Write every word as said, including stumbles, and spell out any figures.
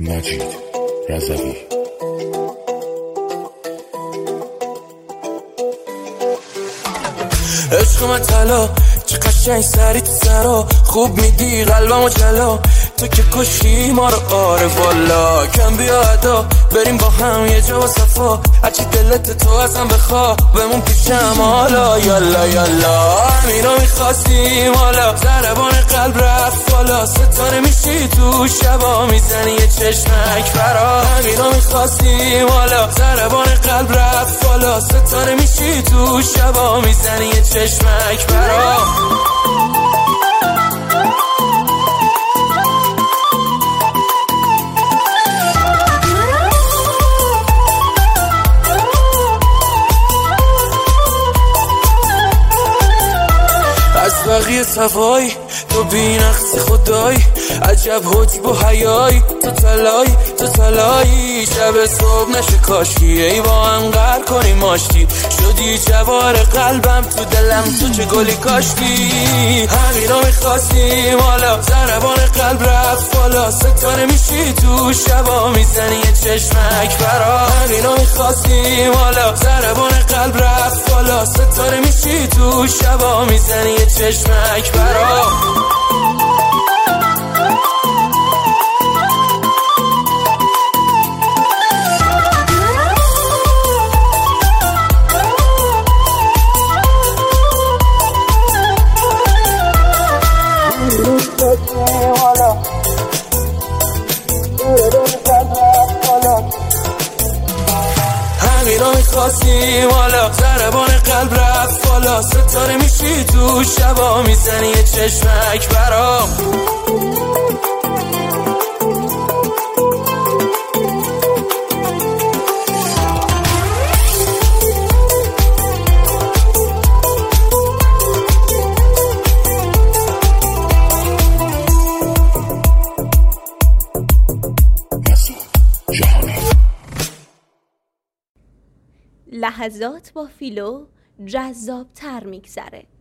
مجید رضوی. عشق من طلا چه قشنگ سری تو سرا، خوب میدی قلبمو جلا، تو که کشی ما رو. آره والا کم بیا ادا بریم با هم یه جا و صفا، هرچی دلت تو ازم بخوا بمون پیشم حالا. یالا یالا همینو میخواستیم حالا، ضربان قلب رفت بالا، ستاره میشی تو شبا میزنی یه چشمک فرا. همینو میخواستیم حالا، ضربان قلب رفت بالا، ستاره میشی تو شبا میزنی یه چشمک فرا. از بقیه صفایی تو بی نقص خدایی، عجب حجب و حیایی، تو تلایی تو تلایی. شب صبح نشه کاشکی ای با هم قر کنی ماشتی، شدی جوار قلبم تو دلم تو چه گلی کاشتی. همینو میخواستیم حالا، ضربان قلب رفت بالا، ستاره میشی تو شبا میزنی یه چشمک فرا. همینو میخواستیم حالا، ضربان قلب رفت بالا، ستاره میشی تو شبا میزنی یه چشمک فرا. همینو میخواستیم حالا، ضربان قلب رفت بالا، ستاره میشی تو شبا میزنی یه چشمک برام. لحظات با فیلو جذاب تر میگذره.